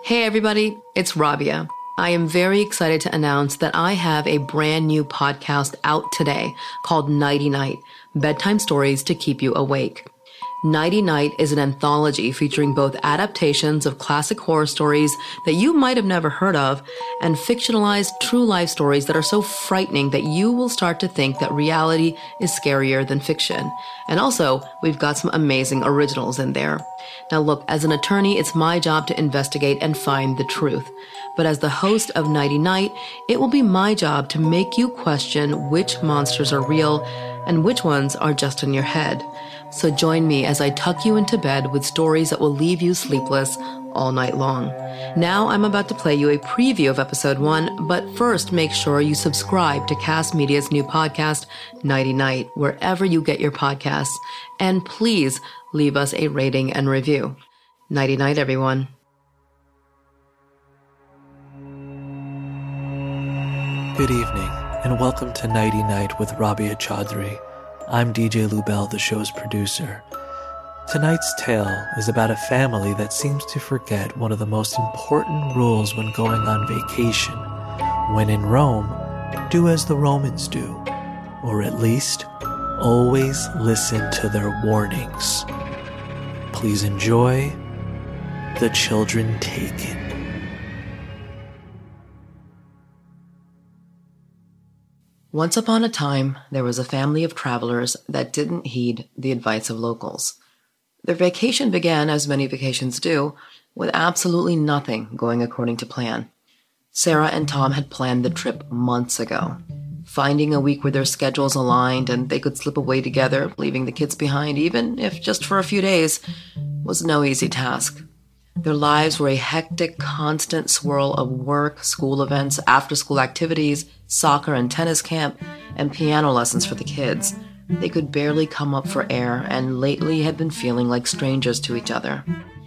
Hey everybody, it's Rabia. I am very excited to announce that I have a brand new podcast out today called Nighty Night, Bedtime Stories to Keep You Awake. Nighty Night is an anthology featuring both adaptations of classic horror stories that you might have never heard of and fictionalized true life stories that are so frightening that you will start to think that reality is scarier than fiction. And also, we've got some amazing originals in there. Now look, as an attorney, it's my job to investigate and find the truth. But as the host of Nighty Night, it will be my job to make you question which monsters are real and which ones are just in your head. So join me as I tuck you into bed with stories that will leave you sleepless all night long. Now I'm about to play you a preview of episode 1, but first make sure you subscribe to Cast Media's new podcast, Nighty Night, wherever you get your podcasts. And please leave us a rating and review. Nighty night, everyone. Good evening, and welcome to Nighty Night with Rabia Chaudhry. I'm DJ Lubell, the show's producer. Tonight's tale is about a family that seems to forget one of the most important rules when going on vacation. When in Rome, do as the Romans do, or at least, always listen to their warnings. Please enjoy The Children Taken. Once upon a time, there was a family of travelers that didn't heed the advice of locals. Their vacation began, as many vacations do, with absolutely nothing going according to plan. Sarah and Tom had planned the trip months ago. Finding a week where their schedules aligned and they could slip away together, leaving the kids behind, even if just for a few days, was no easy task. Their lives were a hectic, constant swirl of work, school events, after-school activities, soccer and tennis camp, and piano lessons for the kids. They could barely come up for air and lately had been feeling like strangers to each other.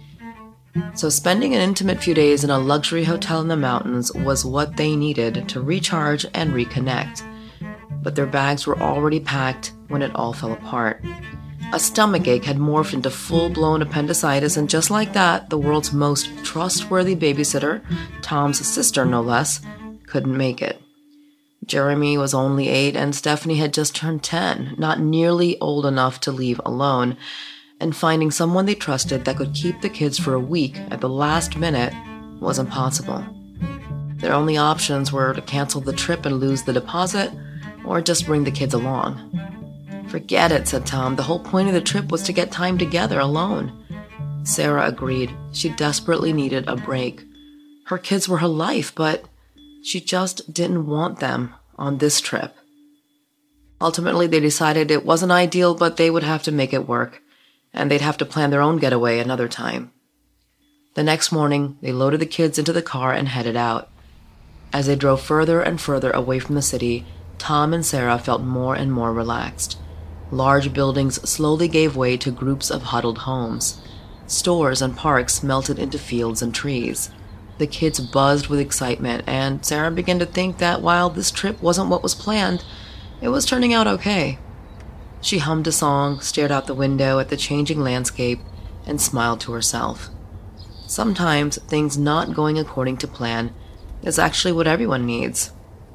So spending an intimate few days in a luxury hotel in the mountains was what they needed to recharge and reconnect. But their bags were already packed when it all fell apart. A stomachache had morphed into full-blown appendicitis, and just like that, the world's most trustworthy babysitter, Tom's sister no less, couldn't make it. Jeremy was only 8 and Stephanie had just turned 10, not nearly old enough to leave alone, and finding someone they trusted that could keep the kids for a week at the last minute was impossible. Their only options were to cancel the trip and lose the deposit, or just bring the kids along. "Forget it," said Tom. "The whole point of the trip was to get time together alone." Sarah agreed. She desperately needed a break. Her kids were her life, but she just didn't want them on this trip. Ultimately, they decided it wasn't ideal, but they would have to make it work, and they'd have to plan their own getaway another time. The next morning, they loaded the kids into the car and headed out. As they drove further and further away from the city, Tom and Sarah felt more and more relaxed. Large buildings slowly gave way to groups of huddled homes. Stores and parks melted into fields and trees. The kids buzzed with excitement, and Sarah began to think that while this trip wasn't what was planned, it was turning out okay. She hummed a song, stared out the window at the changing landscape, and smiled to herself. Sometimes things not going according to plan is actually what everyone needs.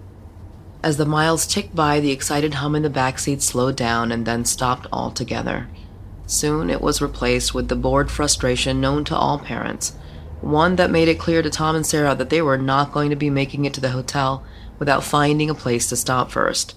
As the miles ticked by, the excited hum in the backseat slowed down and then stopped altogether. Soon it was replaced with the bored frustration known to all parents, one that made it clear to Tom and Sarah that they were not going to be making it to the hotel without finding a place to stop first.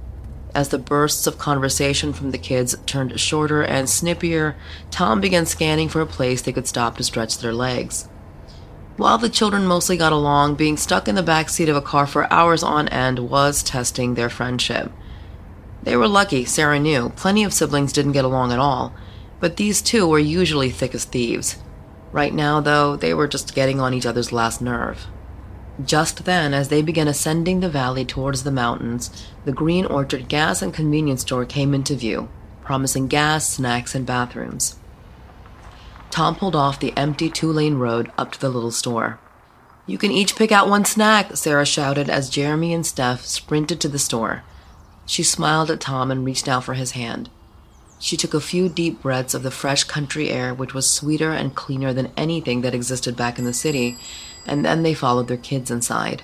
As the bursts of conversation from the kids turned shorter and snippier, Tom began scanning for a place they could stop to stretch their legs. While the children mostly got along, being stuck in the back seat of a car for hours on end was testing their friendship. They were lucky, Sarah knew. Plenty of siblings didn't get along at all, but these two were usually thick as thieves. Right now, though, they were just getting on each other's last nerve. Just then, as they began ascending the valley towards the mountains, the Green Orchard gas and convenience store came into view, promising gas, snacks, and bathrooms. Tom pulled off the empty 2-lane road up to the little store. "You can each pick out one snack," Sarah shouted as Jeremy and Steph sprinted to the store. She smiled at Tom and reached out for his hand. She took a few deep breaths of the fresh country air, which was sweeter and cleaner than anything that existed back in the city, and then they followed their kids inside.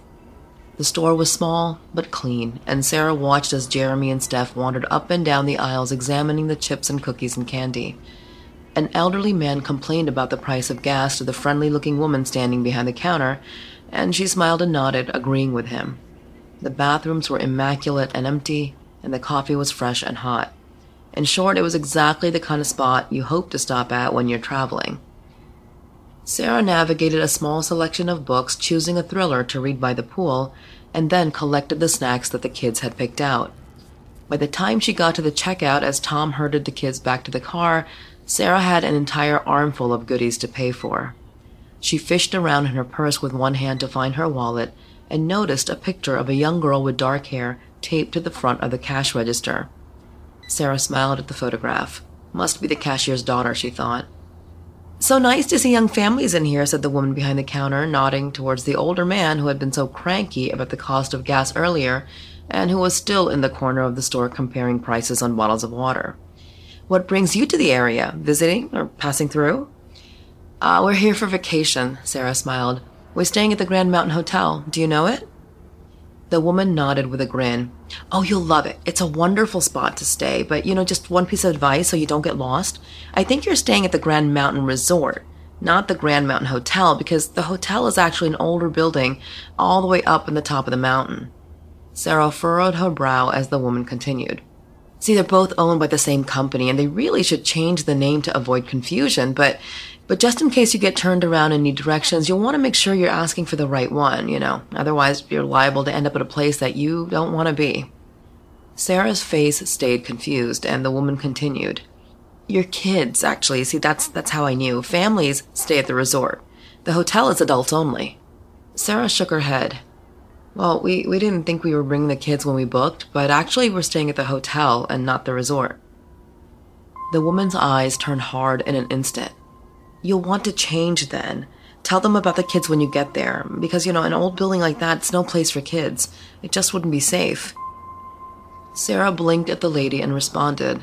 The store was small but clean, and Sarah watched as Jeremy and Steph wandered up and down the aisles examining the chips and cookies and candy. An elderly man complained about the price of gas to the friendly-looking woman standing behind the counter, and she smiled and nodded, agreeing with him. The bathrooms were immaculate and empty, and the coffee was fresh and hot. In short, it was exactly the kind of spot you hope to stop at when you're traveling. Sarah navigated a small selection of books, choosing a thriller to read by the pool, and then collected the snacks that the kids had picked out. By the time she got to the checkout, as Tom herded the kids back to the car, Sarah had an entire armful of goodies to pay for. She fished around in her purse with one hand to find her wallet and noticed a picture of a young girl with dark hair taped to the front of the cash register. Sarah smiled at the photograph. Must be the cashier's daughter, she thought. "So nice to see young families in here," said the woman behind the counter, nodding towards the older man who had been so cranky about the cost of gas earlier and who was still in the corner of the store comparing prices on bottles of water. "What brings you to the area? Visiting or passing through?" We're here for vacation," Sarah smiled. "We're staying at the Grand Mountain Hotel. Do you know it?" The woman nodded with a grin. "Oh, you'll love it. It's a wonderful spot to stay, but, just one piece of advice so you don't get lost. I think you're staying at the Grand Mountain Resort, not the Grand Mountain Hotel, because the hotel is actually an older building all the way up in the top of the mountain." Sarah furrowed her brow as the woman continued. "See, they're both owned by the same company, and they really should change the name to avoid confusion, but just in case you get turned around and need directions, you'll want to make sure you're asking for the right one, Otherwise, you're liable to end up at a place that you don't want to be." Sarah's face stayed confused, and the woman continued. "Your kids, actually. See, that's how I knew. Families stay at the resort. The hotel is adults only." Sarah shook her head. "Well, we didn't think we were bringing the kids when we booked, but actually we're staying at the hotel and not the resort." The woman's eyes turned hard in an instant. "You'll want to change then. Tell them about the kids when you get there, because, an old building like that, it's no place for kids. It just wouldn't be safe." Sarah blinked at the lady and responded,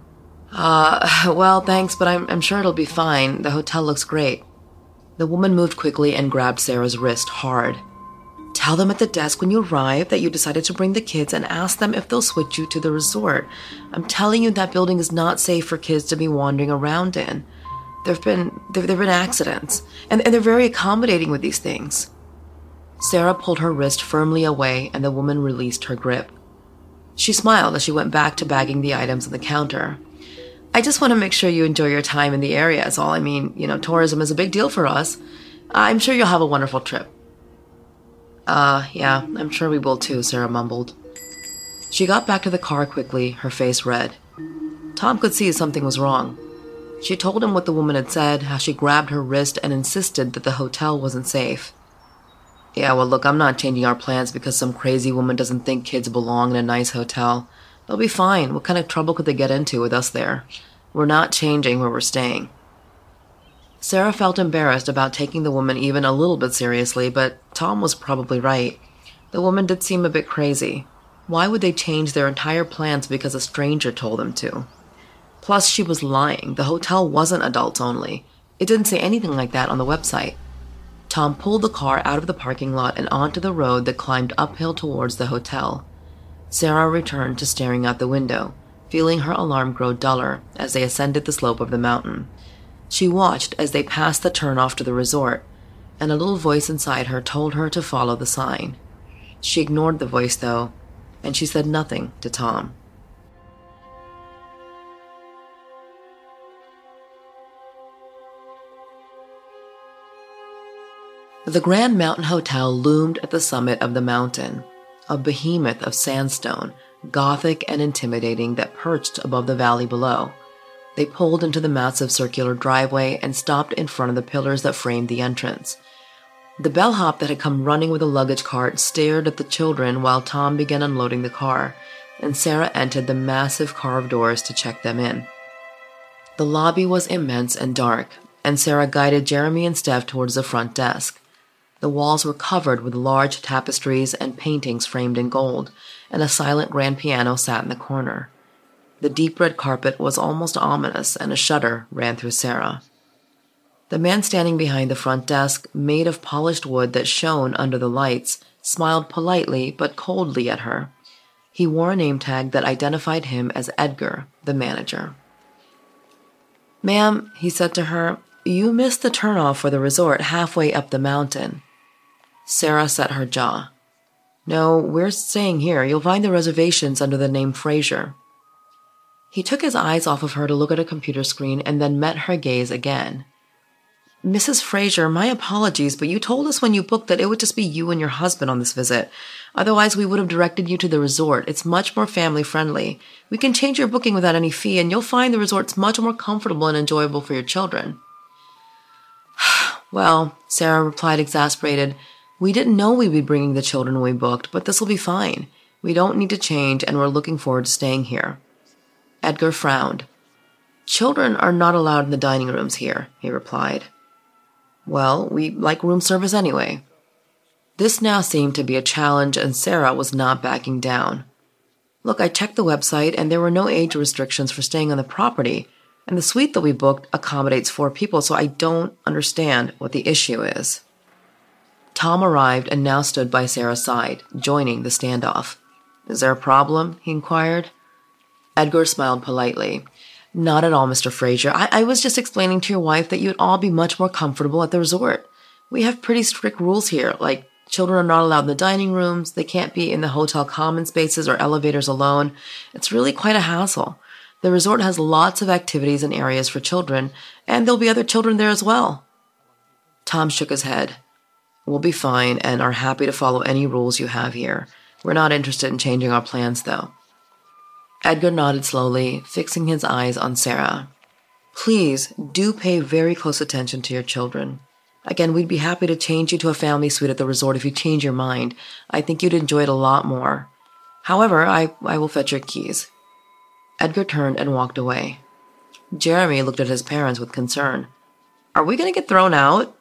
Well, thanks, but I'm sure it'll be fine. The hotel looks great." The woman moved quickly and grabbed Sarah's wrist hard. "Tell them at the desk when you arrive that you decided to bring the kids and ask them if they'll switch you to the resort. I'm telling you that building is not safe for kids to be wandering around in. There've been accidents, and they're very accommodating with these things." Sarah pulled her wrist firmly away, and the woman released her grip. She smiled as she went back to bagging the items on the counter. "I just want to make sure you enjoy your time in the area, is all. I mean, tourism is a big deal for us. I'm sure you'll have a wonderful trip." Yeah, I'm sure we will too," Sarah mumbled. She got back to the car quickly, her face red. Tom could see something was wrong. She told him what the woman had said, how she grabbed her wrist and insisted that the hotel wasn't safe. "Yeah, well, look, I'm not changing our plans because some crazy woman doesn't think kids belong in a nice hotel. They'll be fine. What kind of trouble could they get into with us there? We're not changing where we're staying." Sarah felt embarrassed about taking the woman even a little bit seriously, but Tom was probably right. The woman did seem a bit crazy. Why would they change their entire plans because a stranger told them to? Plus, she was lying. The hotel wasn't adults only. It didn't say anything like that on the website. Tom pulled the car out of the parking lot and onto the road that climbed uphill towards the hotel. Sarah returned to staring out the window, feeling her alarm grow duller as they ascended the slope of the mountain. She watched as they passed the turnoff to the resort, and a little voice inside her told her to follow the sign. She ignored the voice, though, and she said nothing to Tom. The Grand Mountain Hotel loomed at the summit of the mountain, a behemoth of sandstone, gothic and intimidating, that perched above the valley below. They pulled into the massive circular driveway and stopped in front of the pillars that framed the entrance. The bellhop that had come running with a luggage cart stared at the children while Tom began unloading the car, and Sarah entered the massive carved doors to check them in. The lobby was immense and dark, and Sarah guided Jeremy and Steph towards the front desk. The walls were covered with large tapestries and paintings framed in gold, and a silent grand piano sat in the corner. The deep red carpet was almost ominous, and a shudder ran through Sarah. The man standing behind the front desk, made of polished wood that shone under the lights, smiled politely but coldly at her. He wore a name tag that identified him as Edgar, the manager. "Ma'am," he said to her, "you missed the turnoff for the resort halfway up the mountain." Sarah set her jaw. "No, we're staying here. You'll find the reservations under the name Fraser." He took his eyes off of her to look at a computer screen and then met her gaze again. "Mrs. Fraser, my apologies, but you told us when you booked that it would just be you and your husband on this visit. Otherwise, we would have directed you to the resort. It's much more family-friendly. We can change your booking without any fee, and you'll find the resort's much more comfortable and enjoyable for your children." "Well," Sarah replied, exasperated, "we didn't know we'd be bringing the children when we booked, but this will be fine. We don't need to change, and we're looking forward to staying here." Edgar frowned. "Children are not allowed in the dining rooms here," he replied. "Well, we like room service anyway." This now seemed to be a challenge, and Sarah was not backing down. "Look, I checked the website, and there were no age restrictions for staying on the property, and the suite that we booked accommodates 4 people, so I don't understand what the issue is." Tom arrived and now stood by Sarah's side, joining the standoff. "Is there a problem?" he inquired. Edgar smiled politely. "Not at all, Mr. Fraser. I was just explaining to your wife that you'd all be much more comfortable at the resort. We have pretty strict rules here, like children are not allowed in the dining rooms, they can't be in the hotel common spaces or elevators alone. It's really quite a hassle. The resort has lots of activities and areas for children, and there'll be other children there as well." Tom shook his head. "We'll be fine and are happy to follow any rules you have here. We're not interested in changing our plans, though." Edgar nodded slowly, fixing his eyes on Sarah. "Please do pay very close attention to your children. Again, we'd be happy to change you to a family suite at the resort if you change your mind. I think you'd enjoy it a lot more. However, I will fetch your keys." Edgar turned and walked away. Jeremy looked at his parents with concern. "Are we going to get thrown out?"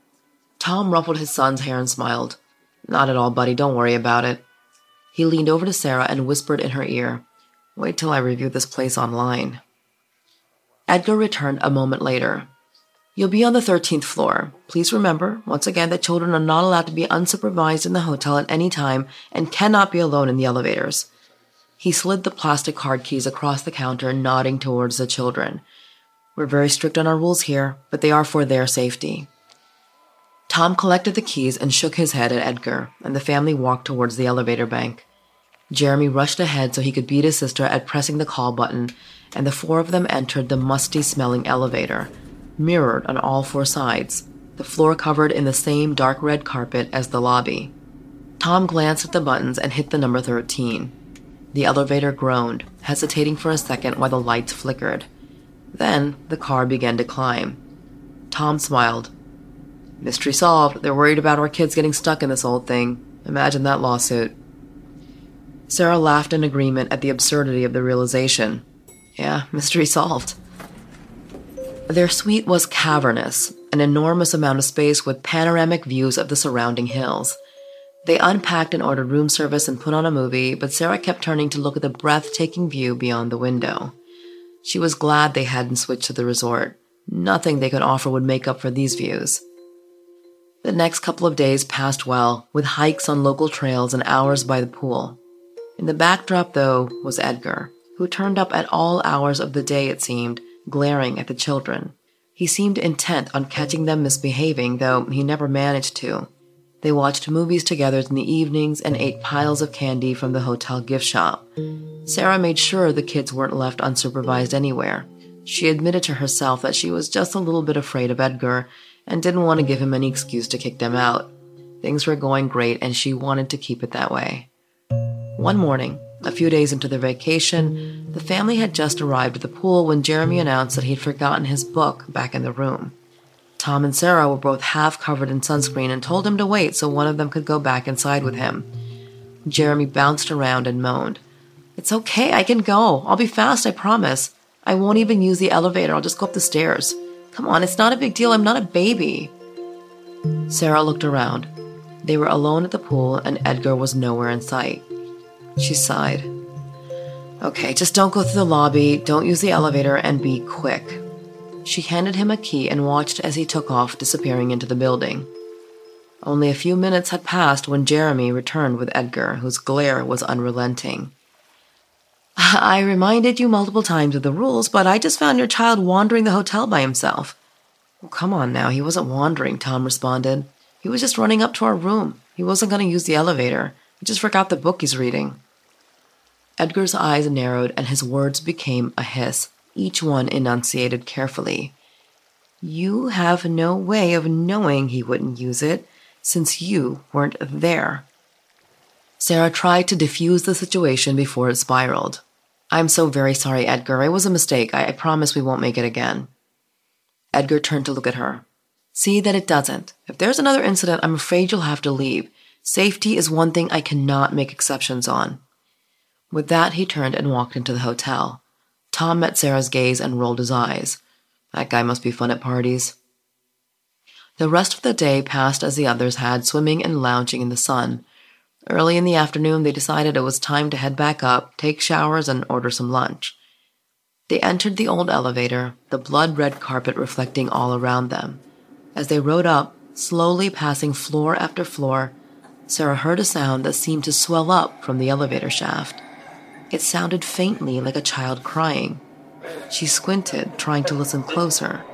Tom ruffled his son's hair and smiled. "Not at all, buddy. Don't worry about it." He leaned over to Sarah and whispered in her ear, "Wait till I review this place online." Edgar returned a moment later. "You'll be on the 13th floor. Please remember, once again, that children are not allowed to be unsupervised in the hotel at any time and cannot be alone in the elevators." He slid the plastic card keys across the counter, nodding towards the children. "We're very strict on our rules here, but they are for their safety." Tom collected the keys and shook his head at Edgar, and the family walked towards the elevator bank. Jeremy rushed ahead so he could beat his sister at pressing the call button, and the 4 of them entered the musty-smelling elevator, mirrored on all 4 sides, the floor covered in the same dark red carpet as the lobby. Tom glanced at the buttons and hit the number 13. The elevator groaned, hesitating for a second while the lights flickered. Then the car began to climb. Tom smiled. "Mystery solved. They're worried about our kids getting stuck in this old thing. Imagine that lawsuit." Sarah laughed in agreement at the absurdity of the realization. Yeah, mystery solved. Their suite was cavernous, an enormous amount of space with panoramic views of the surrounding hills. They unpacked and ordered room service and put on a movie, but Sarah kept turning to look at the breathtaking view beyond the window. She was glad they hadn't switched to the resort. Nothing they could offer would make up for these views. The next couple of days passed well, with hikes on local trails and hours by the pool. In the backdrop, though, was Edgar, who turned up at all hours of the day, it seemed, glaring at the children. He seemed intent on catching them misbehaving, though he never managed to. They watched movies together in the evenings and ate piles of candy from the hotel gift shop. Sarah made sure the kids weren't left unsupervised anywhere. She admitted to herself that she was just a little bit afraid of Edgar and didn't want to give him any excuse to kick them out. Things were going great, and she wanted to keep it that way. One morning, a few days into their vacation, the family had just arrived at the pool when Jeremy announced that he'd forgotten his book back in the room. Tom and Sarah were both half covered in sunscreen and told him to wait so one of them could go back inside with him. Jeremy bounced around and moaned. "It's okay, I can go. I'll be fast, I promise. I won't even use the elevator. I'll just go up the stairs. Come on, it's not a big deal. I'm not a baby." Sarah looked around. They were alone at the pool, and Edgar was nowhere in sight. She sighed. Okay, just don't go through the lobby, don't use the elevator, and be quick. She handed him a key and watched as he took off, disappearing into the building. Only a few minutes had passed when Jeremy returned with Edgar, whose glare was unrelenting. I reminded you multiple times of the rules, but I just found your child wandering the hotel by himself. Oh, come on now, he wasn't wandering, Tom responded. He was just running up to our room. He wasn't going to use the elevator. He just forgot the book he's reading. Edgar's eyes narrowed and his words became a hiss, each one enunciated carefully. You have no way of knowing he wouldn't use it, since you weren't there. Sarah tried to defuse the situation before it spiraled. I'm so very sorry, Edgar. It was a mistake. I promise we won't make it again. Edgar turned to look at her. See that it doesn't. If there's another incident, I'm afraid you'll have to leave. Safety is one thing I cannot make exceptions on. With that, he turned and walked into the hotel. Tom met Sarah's gaze and rolled his eyes. That guy must be fun at parties. The rest of the day passed as the others had, swimming and lounging in the sun. Early in the afternoon, they decided it was time to head back up, take showers, and order some lunch. They entered the old elevator, the blood-red carpet reflecting all around them. As they rode up, slowly passing floor after floor, Sarah heard a sound that seemed to swell up from the elevator shaft. It sounded faintly like a child crying. She squinted, trying to listen closer.